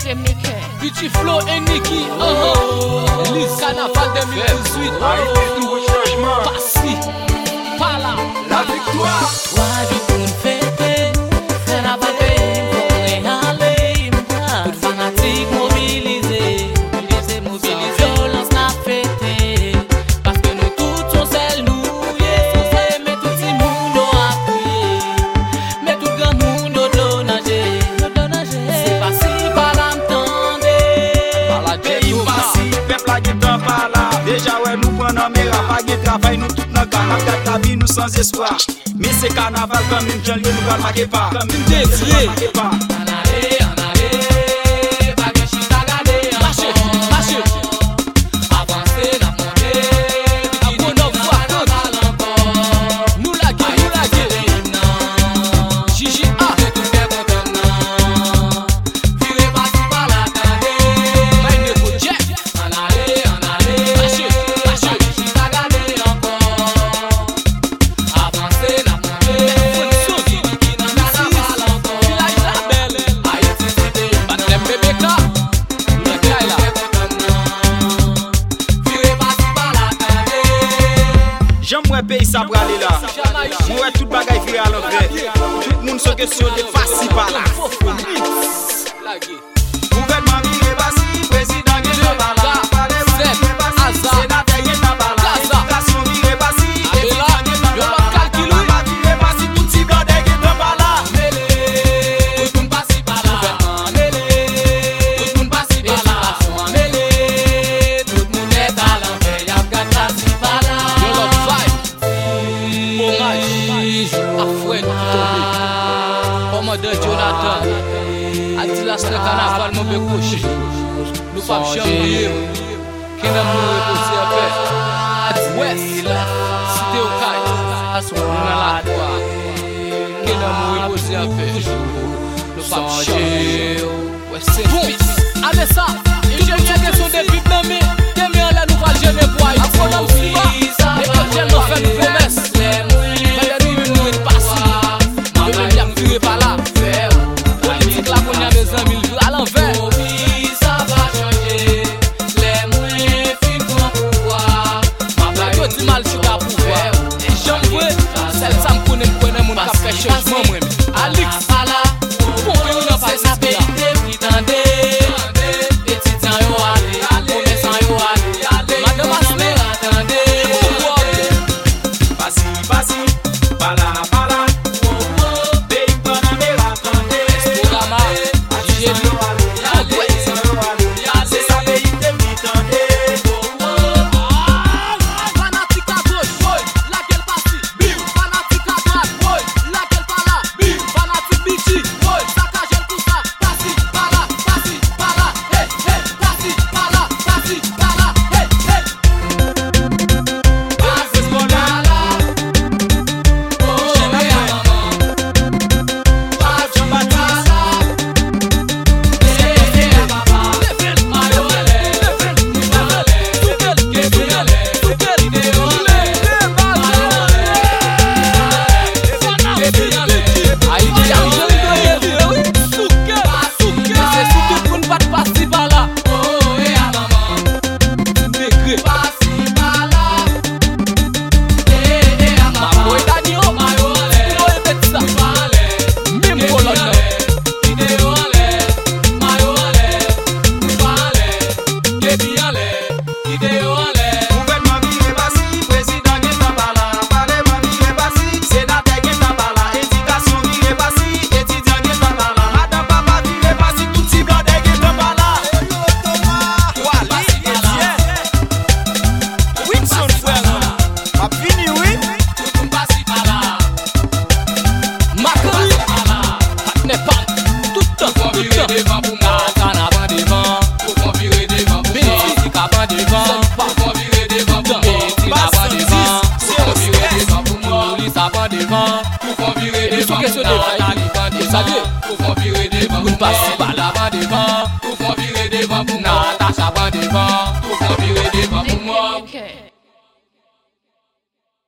Petit Flo et Nicky, Elise, Carnaval 2018. Passi, pas là, la victoire. Toi, je peux fêter, Carnaval pays, pour aller, toute fanatique mobilisée, violence n'a fêté, parce que nous tous sommes celles nous, mais tout le monde a prié, mais tout le monde a nagé, c'est pas si par l'entendre, Pays passi, peuple a dit dans par là. Déjà ouais nous prenons mes rapages, travail nous tout dans carnaval, la vie nous sans espoir. Mais c'est carnaval comme une janvier nous va marquer pas, comme une défilé. J'aimerais pays ça pour aller là. Moi tout bagaille virer à l'envers. Tout le monde se question de facile par là. Gouvernement viré passi, président qui est par là. Parlement viré passi, sénateur qui est par là. Éducation viré passi, étudiant qui est par là. Papa viré passi, tout petit blanc qui est par là. tout le monde passe par là, tout le monde passe par là, tout le monde est à l'envers, y'a qu'à passer par là. Commandant Jonathan, a dit la semaine carnaval, mon bé couché. Nous pas champions, qui n'a pas reposé à faire. Ouest, cité au caille, nous dans la gloire, qui n'a pas reposé à faire. Nous pas champions, Ouest, c'est bon. Allez ça, il y a une question de bible dans mes, qui met en la nouvelle jeune bois. Après la foi, et quand j'ai l'offre de promesse. Par là, politique là qu'on a mes amis, à l'envers. Oui, ça va changer. Les moyens finissent pour pouvoir. Ma blague dit mal sur ta pouvoir. Et j'en veux, celle ça me connaît mon café changement moi. Alix, bon on n'a pas ça pays qui tendait. Étudiants yo allez, commerçants yo allez. Madame Asné, attendez. Passi, par là. Passi par là, devant, pour virer devant, pour Natacha devant.